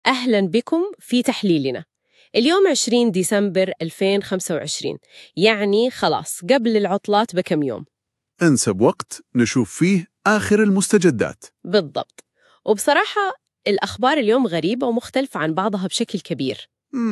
أهلاً بكم في تحليلنا. اليوم 20 ديسمبر 2025، يعني خلاص قبل العطلات بكم يوم. أنسب وقت نشوف فيه آخر المستجدات. بالضبط. وبصراحة الأخبار اليوم غريبة ومختلفة عن بعضها بشكل كبير.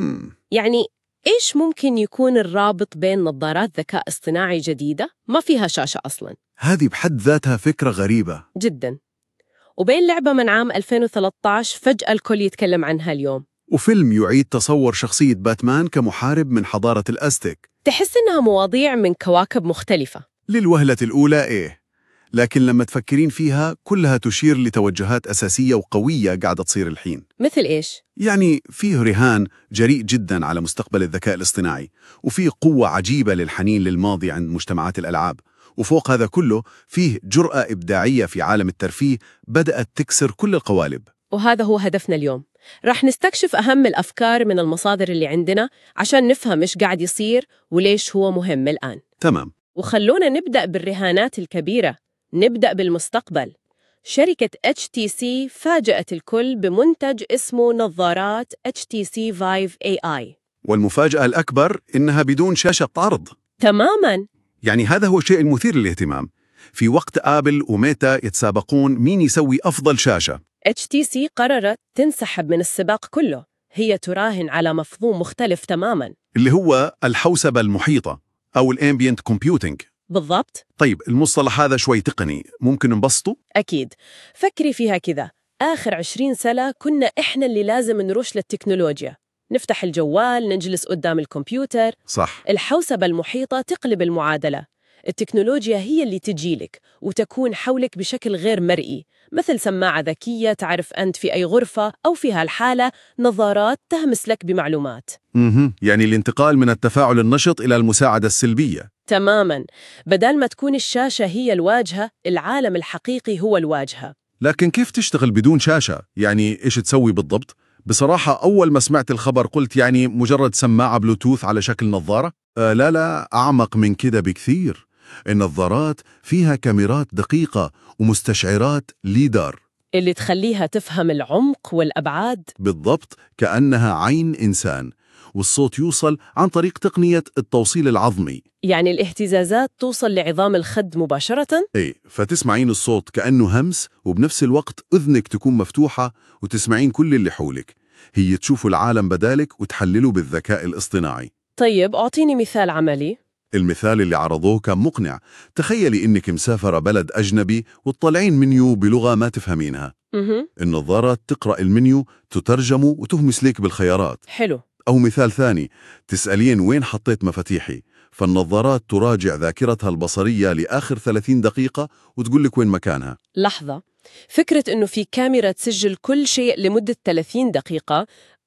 يعني إيش ممكن يكون الرابط بين نظارات ذكاء اصطناعي جديدة ما فيها شاشة أصلاً؟ هذه بحد ذاتها فكرة غريبة جداً. وبين لعبة من عام 2013 فجأة الكل يتكلم عنها اليوم. وفيلم يعيد تصور شخصية باتمان كمحارب من حضارة الأزتك. تحس إنها مواضيع من كواكب مختلفة. للوهلة الأولى إيه، لكن لما تفكرين فيها كلها تشير لتوجهات أساسية وقوية قاعدة تصير الحين. مثل إيش؟ يعني فيه رهان جريء جدا على مستقبل الذكاء الاصطناعي، وفيه قوة عجيبة للحنين للماضي عند مجتمعات الألعاب، وفوق هذا كله فيه جرأة إبداعية في عالم الترفيه بدأت تكسر كل القوالب. وهذا هو هدفنا اليوم. راح نستكشف أهم الأفكار من المصادر اللي عندنا عشان نفهم إيش قاعد يصير وليش هو مهم الآن. تمام. وخلونا نبدأ بالرهانات الكبيرة. نبدأ بالمستقبل. شركة HTC فاجأت الكل بمنتج اسمه نظارات HTC Vive AI. والمفاجأة الأكبر إنها بدون شاشة عرض. تماماً. يعني هذا هو الشيء المثير للاهتمام. في وقت آبل وميتا يتسابقون مين يسوي أفضل شاشة، HTC قررت تنسحب من السباق كله. هي تراهن على مفهوم مختلف تماماً. اللي هو الحوسبة المحيطة أو الأمبيانت كومبيوتينج. بالضبط. طيب المصطلح هذا شوي تقني، ممكن نبسطه؟ أكيد. فكري فيها كذا، آخر 20 سنة كنا إحنا اللي لازم نروش للتكنولوجيا، نفتح الجوال، نجلس قدام الكمبيوتر. صح. الحوسبة المحيطة تقلب المعادلة. التكنولوجيا هي اللي تجيلك وتكون حولك بشكل غير مرئي، مثل سماعة ذكية تعرف أنت في أي غرفة، أو في هالحالة نظارات تهمس لك بمعلومات. يعني الانتقال من التفاعل النشط إلى المساعدة السلبية. تماماً. بدل ما تكون الشاشة هي الواجهة، العالم الحقيقي هو الواجهة. لكن كيف تشتغل بدون شاشة؟ يعني إيش تسوي بالضبط؟ بصراحة أول ما سمعت الخبر قلت يعني مجرد سماعة بلوتوث على شكل نظارة؟ لا، أعمق من كده بكثير. النظارات فيها كاميرات دقيقة ومستشعرات ليدار اللي تخليها تفهم العمق والأبعاد. بالضبط، كأنها عين إنسان، والصوت يوصل عن طريق تقنية التوصيل العظمي. يعني الاهتزازات توصل لعظام الخد مباشرة؟ فتسمعين الصوت كأنه همس، وبنفس الوقت أذنك تكون مفتوحة وتسمعين كل اللي حولك. هي تشوف العالم بدالك وتحلله بالذكاء الاصطناعي. طيب أعطيني مثال عملي. المثال اللي عرضوه كان مقنع. تخيلي إنك مسافرة بلد أجنبي وتطلعين منيو بلغة ما تفهمينها. النظارة تقرأ المنيو، تترجمه وتهمس لك بالخيارات. حلو. أو مثال ثاني، تسألين وين حطيت مفاتيحي، فالنظارات تراجع ذاكرتها البصرية لآخر 30 دقيقة وتقول لك وين مكانها. لحظة، فكرة إنه في كاميرا تسجل كل شيء لمدة 30 دقيقة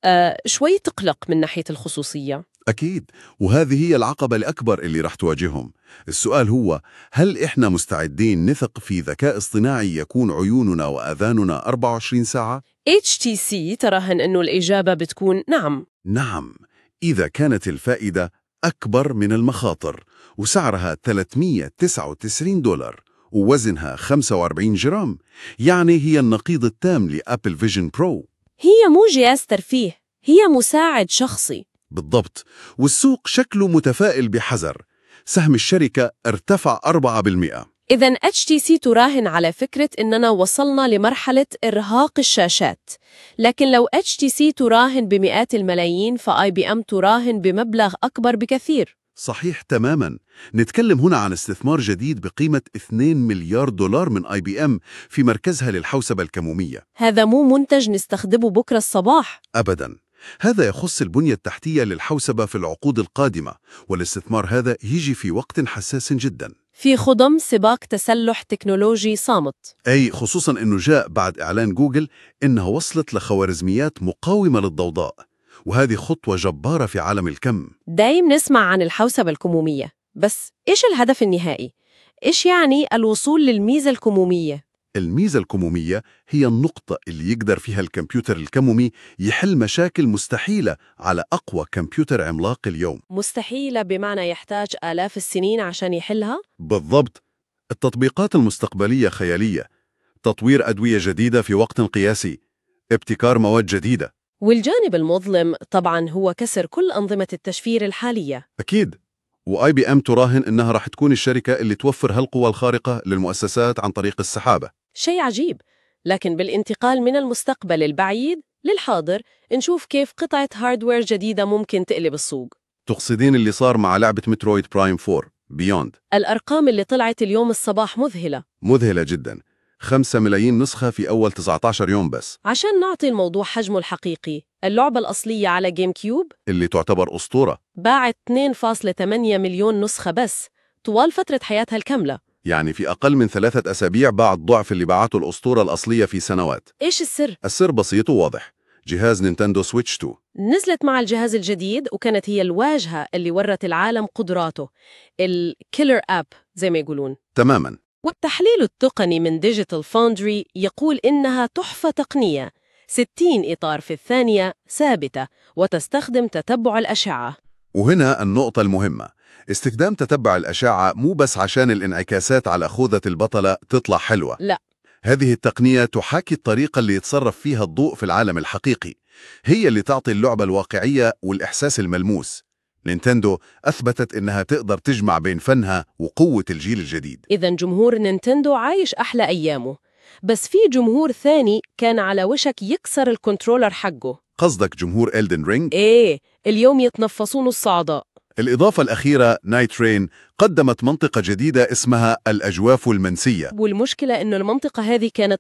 شوي تقلق من ناحية الخصوصية. أكيد، وهذه هي العقبة الأكبر اللي راح تواجههم. السؤال هو، هل إحنا مستعدين نثق في ذكاء اصطناعي يكون عيوننا وآذاننا 24 ساعة؟ HTC تراهن إنه الإجابة بتكون نعم. نعم، إذا كانت الفائدة أكبر من المخاطر. وسعرها $399 ووزنها 45 جرام، يعني هي النقيض التام لأبل فيجن برو. هي مو جهاز ترفيه، هي مساعد شخصي. بالضبط. والسوق شكله متفائل بحذر. سهم الشركة ارتفع 4%. إذن HTC تراهن على فكرة إننا وصلنا لمرحلة إرهاق الشاشات. لكن لو HTC تراهن بمئات الملايين، فIBM تراهن بمبلغ أكبر بكثير. صحيح تماماً. نتكلم هنا عن استثمار جديد بقيمة $2 مليار من IBM في مركزها للحوسبة الكمومية. هذا مو منتج نستخدمه بكرة الصباح. أبداً. هذا يخص البنية التحتية للحوسبة في العقود القادمة، والاستثمار هذا يجي في وقت حساس جداً. في خضم سباق تسلح تكنولوجي صامت. خصوصاً أنه جاء بعد إعلان جوجل إنها وصلت لخوارزميات مقاومة للضوضاء، وهذه خطوة جبارة في عالم الكم. دايم نسمع عن الحوسبة الكمومية، بس إيش الهدف النهائي؟ إيش يعني الوصول للميزة الكمومية؟ الميزة الكمومية هي النقطة اللي يقدر فيها الكمبيوتر الكمومي يحل مشاكل مستحيلة على أقوى كمبيوتر عملاق اليوم. مستحيلة بمعنى يحتاج آلاف السنين عشان يحلها؟ بالضبط. التطبيقات المستقبلية خيالية. تطوير أدوية جديدة في وقت قياسي، ابتكار مواد جديدة. والجانب المظلم طبعاً هو كسر كل أنظمة التشفير الحالية. أكيد. وIBM تراهن إنها راح تكون الشركة اللي توفر هالقوة الخارقة للمؤسسات عن طريق السحابة. شيء عجيب، لكن بالانتقال من المستقبل البعيد للحاضر نشوف كيف قطعة هاردوير جديدة ممكن تقلب السوق. تقصدين اللي صار مع لعبة مترويد برايم 4 بيوند؟ الأرقام اللي طلعت اليوم الصباح مذهلة. مذهلة جدا. 5 ملايين نسخة في أول 19 يوم بس. عشان نعطي الموضوع حجمه الحقيقي، اللعبة الأصلية على جيم كيوب اللي تعتبر أسطورة. باعت 2.8 مليون نسخة بس طوال فترة حياتها الكاملة. يعني في أقل من 3 أسابيع باعت ضعف اللي باعته الأسطورة الأصلية في سنوات. إيش السر؟ السر بسيط وواضح. جهاز نينتندو سويتش 2 نزلت مع الجهاز الجديد وكانت هي الواجهة اللي ورت العالم قدراته، الكيلر آب زي ما يقولون. تماما. والتحليل التقني من ديجيتال فاوندري يقول إنها تحفة تقنية، 60 إطار في الثانية ثابتة وتستخدم تتبع الأشعة. وهنا النقطة المهمة، استخدام تتبع الأشعة مو بس عشان الانعكاسات على خوذة البطلة تطلع حلوة. لا، هذه التقنية تحاكي الطريقة اللي يتصرف فيها الضوء في العالم الحقيقي، هي اللي تعطي اللعبة الواقعية والإحساس الملموس. نينتندو أثبتت إنها تقدر تجمع بين فنها وقوة الجيل الجديد. إذا جمهور نينتندو عايش أحلى أيامه، بس في جمهور ثاني كان على وشك يكسر الكنترولر حقه. قصدك جمهور إلدن رينج؟ إيه، اليوم يتنفسون الصعداء. الإضافة الأخيرة نايت رين قدمت منطقة جديدة اسمها الأجواف المنسية. والمشكلة إنه المنطقة هذه كانت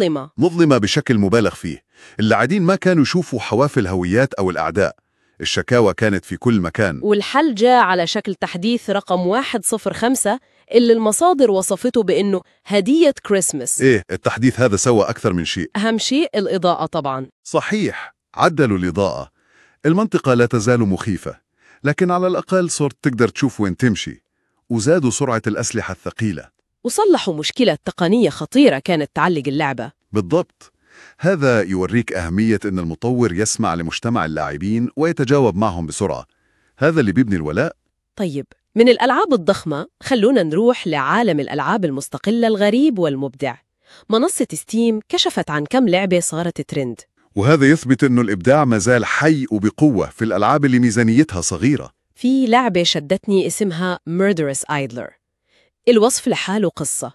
مظلمة بشكل مبالغ فيه. اللاعبين ما كانوا يشوفوا حواف الهويات أو الأعداء. الشكاوى كانت في كل مكان. والحل جاء على شكل تحديث رقم 105 اللي المصادر وصفته بأنه هدية كريسمس. إيه، التحديث هذا سوى أكثر من شيء. أهم شيء الإضاءة طبعاً. صحيح، عدلوا الإضاءة. المنطقة لا تزال مخيفة، لكن على الأقل صرت تقدر تشوف وين تمشي. وزادوا سرعة الأسلحة الثقيلة. وصلحوا مشكلة تقنية خطيرة كانت تعلق اللعبة. بالضبط. هذا يوريك أهمية أن المطور يسمع لمجتمع اللاعبين ويتجاوب معهم بسرعة. هذا اللي بيبني الولاء. طيب، من الألعاب الضخمة خلونا نروح لعالم الألعاب المستقلة الغريب والمبدع. منصة ستيم كشفت عن كم لعبة صارت ترند، وهذا يثبت أنه الإبداع مازال حي وبقوة في الألعاب اللي ميزانيتها صغيرة. في لعبة شدتني اسمها Murderous Idler. الوصف لحاله قصة.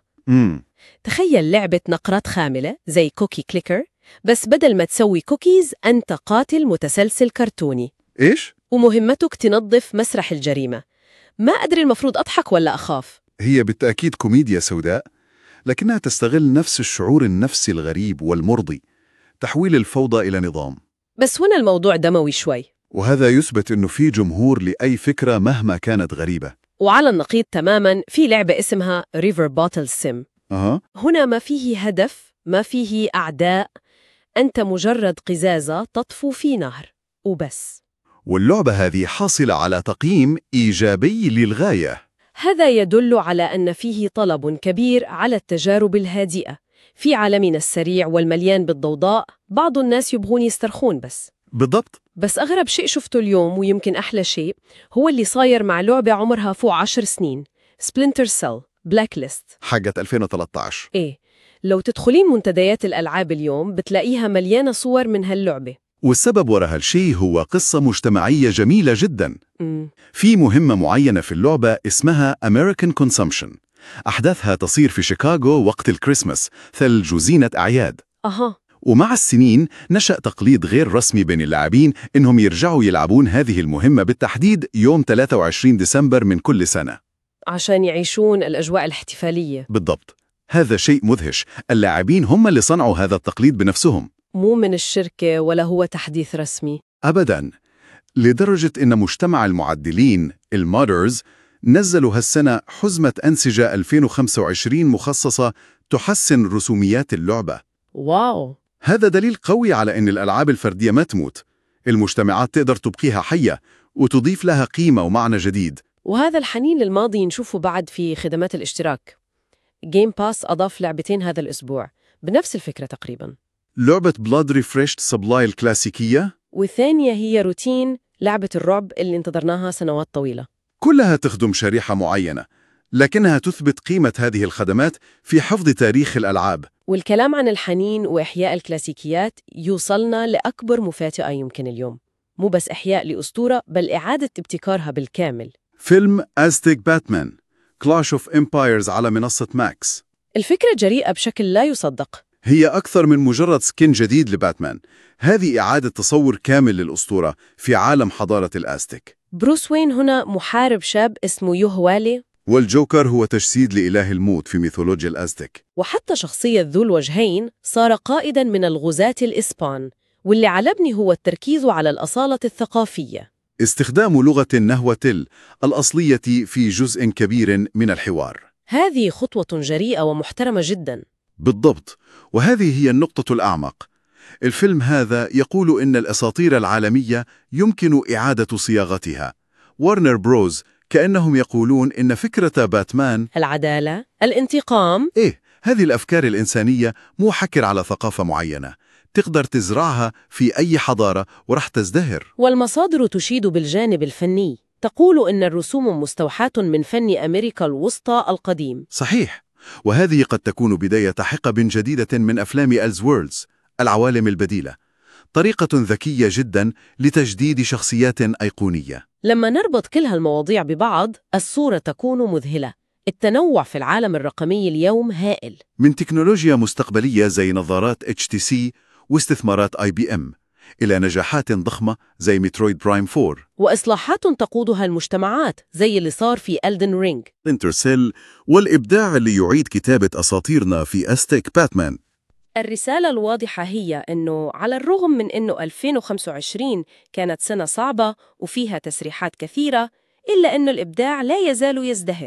تخيل لعبة نقرات خاملة زي كوكي كليكر، بس بدل ما تسوي كوكيز أنت قاتل متسلسل كرتوني. إيش؟ ومهمتك تنظف مسرح الجريمة. ما أدري المفروض أضحك ولا أخاف. هي بالتأكيد كوميديا سوداء، لكنها تستغل نفس الشعور النفسي الغريب والمرضي، تحويل الفوضى إلى نظام. بس هنا الموضوع دموي شوي، وهذا يثبت أنه في جمهور لأي فكرة مهما كانت غريبة. وعلى النقيض تماماً في لعبة اسمها River Bottle Sim. هنا ما فيه هدف، ما فيه أعداء، أنت مجرد قزازة تطفو في نهر وبس. واللعبة هذه حاصلة على تقييم إيجابي للغاية. هذا يدل على أن فيه طلب كبير على التجارب الهادئة. في عالمنا السريع والمليان بالضوضاء بعض الناس يبغون يسترخون بس. بالضبط. بس أغرب شيء شفته اليوم ويمكن أحلى شيء هو اللي صاير مع لعبة عمرها فوق 10 سنين، Splinter Cell Blacklist حقت 2013. إيه، لو تدخلين منتديات الألعاب اليوم بتلاقيها مليانة صور من هاللعبة. والسبب وراء هالشيء هو قصة مجتمعية جميلة جدا. في مهمة معينة في اللعبة اسمها American Consumption. أحداثها تصير في شيكاغو وقت الكريسماس، ثلج وزينة أعياد. ومع السنين نشأ تقليد غير رسمي بين اللاعبين إنهم يرجعوا يلعبون هذه المهمة بالتحديد يوم 23 ديسمبر من كل سنة عشان يعيشون الأجواء الاحتفالية. بالضبط. هذا شيء مدهش، اللاعبين هم اللي صنعوا هذا التقليد بنفسهم، مو من الشركة ولا هو تحديث رسمي أبداً. لدرجة إن مجتمع المعدلين المودرز نزلوا هالسنة حزمة أنسجة 2025 مخصصة تحسن رسوميات اللعبة. واو، هذا دليل قوي على أن الألعاب الفردية ما تموت، المجتمعات تقدر تبقيها حية وتضيف لها قيمة ومعنى جديد. وهذا الحنين للماضي نشوفه بعد في خدمات الاشتراك. جيم باس أضاف لعبتين هذا الأسبوع بنفس الفكرة تقريباً، لعبة بلاد ريفريشت سبلاي الكلاسيكية، والثانية هي روتين لعبة الرعب اللي انتظرناها سنوات طويلة. كلها تخدم شريحة معينة، لكنها تثبت قيمة هذه الخدمات في حفظ تاريخ الألعاب. والكلام عن الحنين وإحياء الكلاسيكيات يوصلنا لأكبر مفاجأة يمكن اليوم، مو بس إحياء لأسطورة بل إعادة ابتكارها بالكامل. فيلم أزتيك باتمان كلاش أوف إمبايرز على منصة ماكس. الفكرة جريئة بشكل لا يصدق. هي أكثر من مجرد سكين جديد لباتمان، هذه إعادة تصور كامل للأسطورة في عالم حضارة الأزتك. بروس وين هنا محارب شاب اسمه يوهوالي، والجوكر هو تجسيد لإله الموت في ميثولوجيا الأزتك. وحتى شخصية ذو الوجهين صار قائداً من الغزاة الإسبان، واللي علبني هو التركيز على الأصالة الثقافية. استخدام لغة النهوتل الأصلية في جزء كبير من الحوار. هذه خطوة جريئة ومحترمة جداً. بالضبط، وهذه هي النقطة الأعمق. الفيلم هذا يقول إن الأساطير العالمية يمكن إعادة صياغتها. وارنر بروز كأنهم يقولون إن فكرة باتمان العدالة، الانتقام، هذه الأفكار الإنسانية مو حكر على ثقافة معينة، تقدر تزرعها في أي حضارة ورح تزدهر. والمصادر تشيد بالجانب الفني، تقول إن الرسوم مستوحاة من فن أمريكا الوسطى القديم. صحيح، وهذه قد تكون بداية حقب جديدة من أفلام إلزوردز، العوالم البديلة، طريقة ذكية جدا لتجديد شخصيات أيقونية. لما نربط كل هالمواضيع ببعض الصورة تكون مذهلة. التنوع في العالم الرقمي اليوم هائل، من تكنولوجيا مستقبلية زي نظارات HTC واستثمارات IBM إلى نجاحات ضخمة زي مترويد برايم 4 وإصلاحات تقودها المجتمعات زي اللي صار في ألدن رينج. انترسيل والإبداع اللي يعيد كتابة أساطيرنا في أزتيك باتمان. الرسالة الواضحة هي أنه على الرغم من أنه 2025 كانت سنة صعبة وفيها تسريحات كثيرة، إلا أن الإبداع لا يزال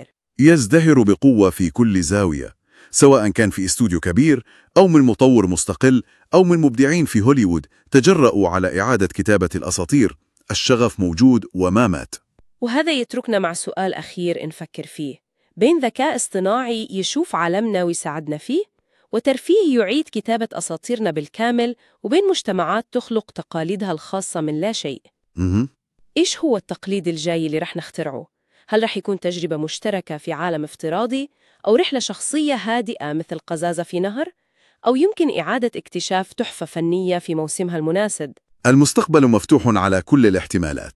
يزدهر بقوة في كل زاوية، سواء كان في استوديو كبير أو من مطور مستقل أو من مبدعين في هوليوود تجرؤوا على إعادة كتابة الأساطير. الشغف موجود وما مات. وهذا يتركنا مع سؤال أخير نفكر فيه، بين ذكاء اصطناعي يشوف عالمنا ويساعدنا فيه، وترفيه يعيد كتابة أساطيرنا بالكامل، وبين مجتمعات تخلق تقاليدها الخاصة من لا شيء. إيش هو التقليد الجاي اللي رح نخترعه؟ هل رح يكون تجربة مشتركة في عالم افتراضي، أو رحلة شخصية هادئة مثل قزازة في نهر، أو يمكن إعادة اكتشاف تحفة فنية في موسمها المناسب؟ المستقبل مفتوح على كل الاحتمالات.